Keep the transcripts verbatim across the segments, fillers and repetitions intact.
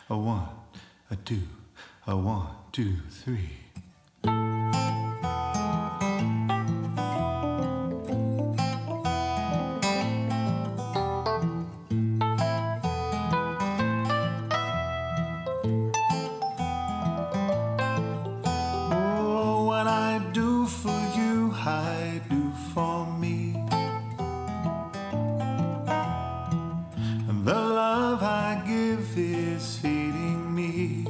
A one, a two, a one, two, three. Oh, what I do for you, I do for me. The love I give is feeding me.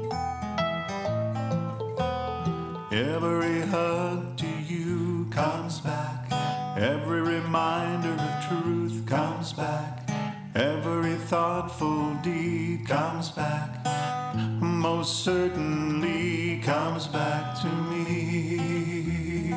Every hug to you comes back. Every reminder of truth comes back. Every thoughtful deed comes back. Most certainly comes back to me.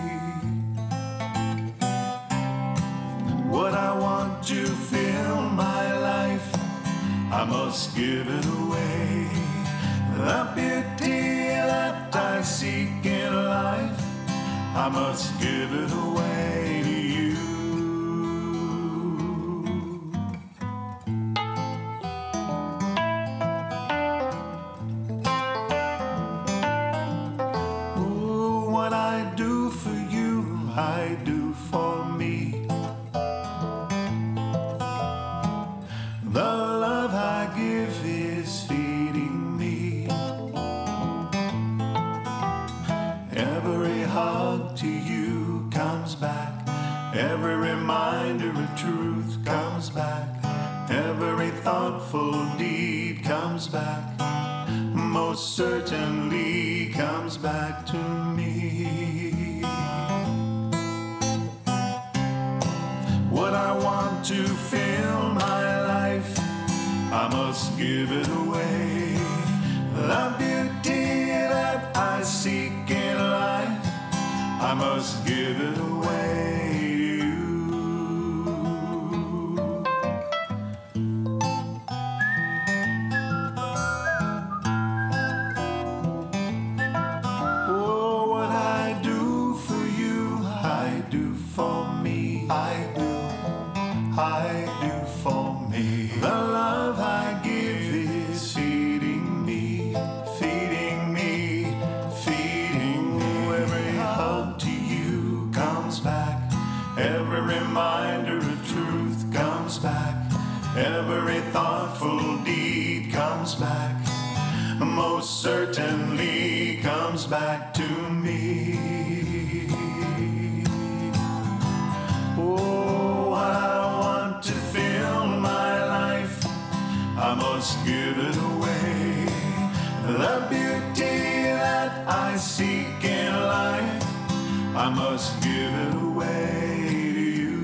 What I want to fill my life, I must give it away. The beauty that I seek in life, I must give it away to you. Oh, what I do for you, I do for me. The love I give is feeding me. Every hug to you comes back. Every reminder of truth comes back. Every thoughtful deed comes back. Most certainly comes back to me. What I want to fill my life, I must give it away. The beauty that I seek in life, I must give it away to you. Oh, what I do for you, I do for me. I do, I do for me. The love I give is feeding me, feeding me, feeding me. Every hug to you comes back. Every reminder of truth comes back. Every thoughtful deed comes back. Most certainly comes back to me. Oh, what I want to fill my life, I must give it away. The beauty that I seek in life, I must give it away to you.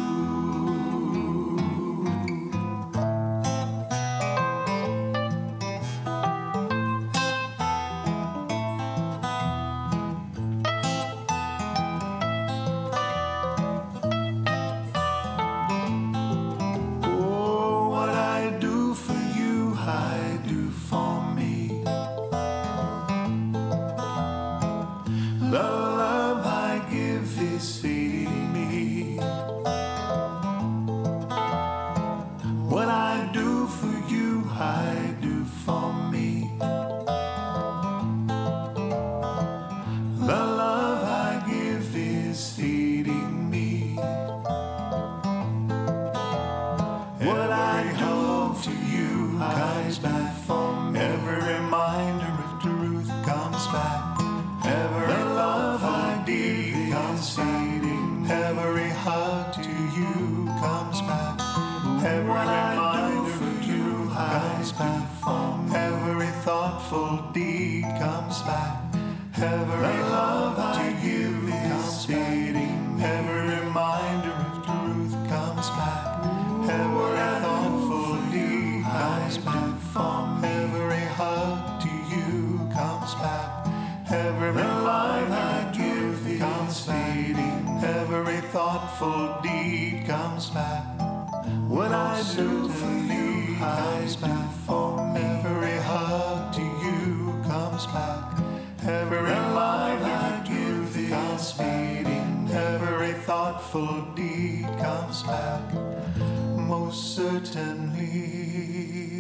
Oh, what I do for you, I do for me. The love I give is feeding me. What I do for you, I do for me. The love I give is feeding me. What I do to you comes back for me. Every reminder of truth comes back. Every love I give comes feeding. Every hug to you comes back. Every reminder for you comes back for me. Every thoughtful deed comes back. Every love I give is feeding. Every reminder of truth comes back. Every thoughtful deed comes back for me. Every hug to you comes back. Every life I give comes feeding. Every thoughtful deed comes back. What I do for you comes back for me. Every hug to you comes back. Every life I give comes feeding. Every thoughtful deed comes back. Most certainly.